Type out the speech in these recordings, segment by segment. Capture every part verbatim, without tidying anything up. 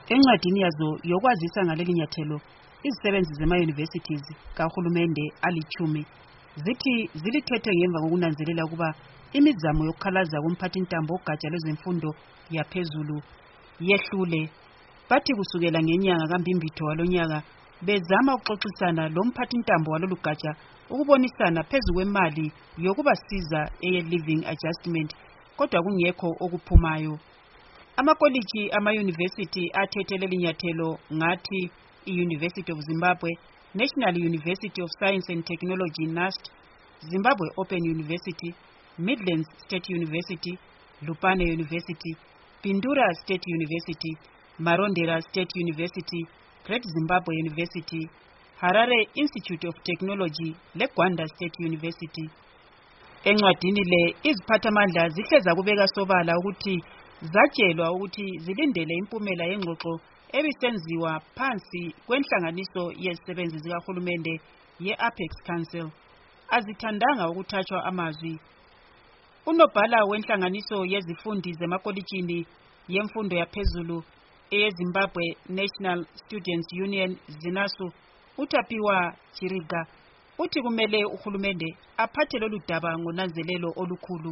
Encwadini yazo yokwazisa ngaleli nyathelo, izisebenzi zema-universities kahulumende alichumi zithi zilithethe ngemva kokunanzelela ukuba imizamo yokukhalaza kumphathintambo ogatsha lwezemfundo yaphezulu yehlule. Bathi kusukela ngenyanga kaMbimbitho walonyaka bezama ukuxoxisana lo mphathintambo walolu gatsha ukubonisana phezu kwemali yokubasiza eye-living adjustment, kodwa kungekho okuphumayo. Amakoliji ama-university athethe leli nyathelo ngathi i-University of Zimbabwe, National University of Science and Technology NUST, Zimbabwe Open University, Midlands State University, Lupane University, Pindura State University, Marondera State University, Great Zimbabwe University, Harare Institute of Technology, leGwanda State University. Encwadini le iziphathamandla zihleza kubeka sobala ukuthi zatshelwa ukuthi zilindele impumela yengxoxo ebisenziwa phansi kwenhlanganiso yezisebenzi zikahulumende ye-Apex Council. Azithandanga ukuthathwa amazwi. Unobhala wenhlanganiso yezifundi zemakolitshini yemfundo yaphezulu eyeZimbabwe National Students Union ZINASU, uTapiwa Chiriga, uthi kumele uhulumende aphathe lolu daba ngonanzelelo olukhulu.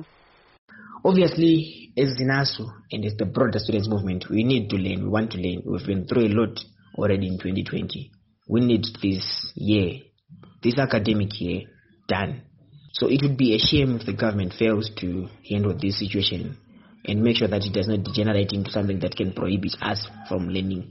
Obviously, as ZINASU and as the broader students movement, we need to learn, we want to learn. We've been through a lot already in twenty twenty. We need this year, this academic year, done. So it would be a shame if the government fails to handle this situation and make sure that it does not degenerate into something that can prohibit us from learning.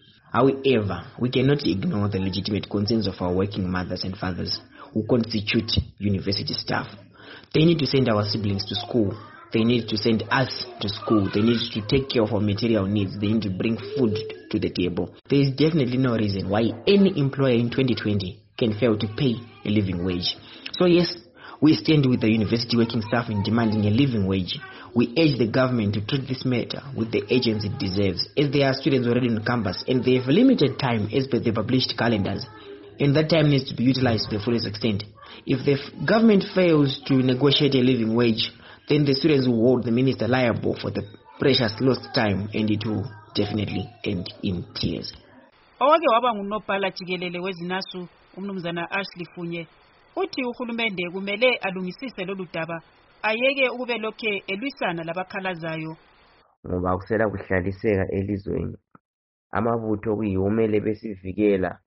However, we cannot ignore the legitimate concerns of our working mothers and fathers who constitute university staff. They need to send our siblings to school. They need to send us to school. They need to take care of our material needs. They need to bring food to the table. There is definitely no reason why any employer in twenty twenty can fail to pay a living wage. So yes, we stand with the university working staff in demanding a living wage. We urge the government to treat this matter with the urgency it deserves, as there are students already on campus and they have limited time as per the published calendars, and that time needs to be utilized to the fullest extent. If the f- government fails to negotiate a living wage, then the students will hold the minister liable for the precious lost time, and it will definitely end in tears. Owake waba ngunobhala jikelele weZINASU umnumzana Ashley Funye uthi uhulumende kumele alungisise lolu daba, ayeke ukube lokhe elwisana labakhalazayo. Ngoba kusela kuhlaliseka elizweni, amabutho kuyiwomele besivikela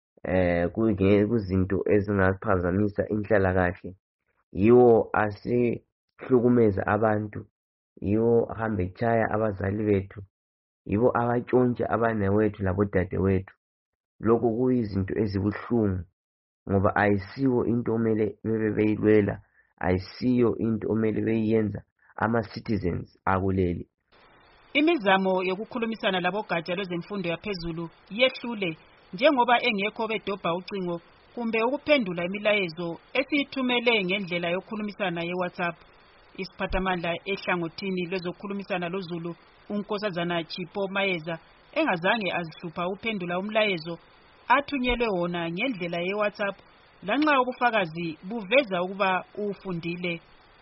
eh kuzinto ezingaphazamisa inhlalakahle, yiwo asihlukumeza abantu, yiwo ahambe echaya abazali bethu, yibo abatshontsha abanewethu labodade wethu. Lokho kuyizinto ezibuhlungu ngoba ayisiyo into omele bebe beyilwela, ayisiyo into omele beyenza ama-citizens akuleli. Imizamo yokukhulumisana labogatsha lwezemfundo yaphezulu yehlule njengoba engekho bedobha ucingo kumbe ukuphendula imilayezo esiyithumele ngendlela yokukhulumisana ye-WhatsApp. Isiphathamandla ehlangothini lwezokukhulumisana loZulu uNkosazana Chipo Mayeza engazange azihlupha uphendula umlayezo athunyelwe wona ngendlela ye-WhatsApp lanxa ubufakazi buveza ukuba ufundile.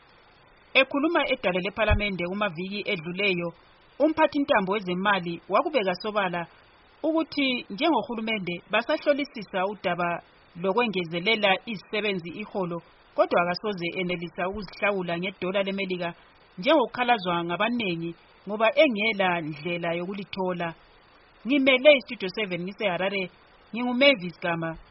Ekhuluma edale lePhalamende kumaviki edluleyo, umphathintambo wezemali wakubeka sobala ukuthi njengohulumende basahlolisisa udaba lokwengezelela izisebenzi iholo, kodwa akasoze enelisa ukuzihlawula ngedola leMelika njengokukhalazwa ngabanengi ngoba engela ndlela yokulithola. Ngimele iStudio seven ngise Harare, nginguMavis Gama.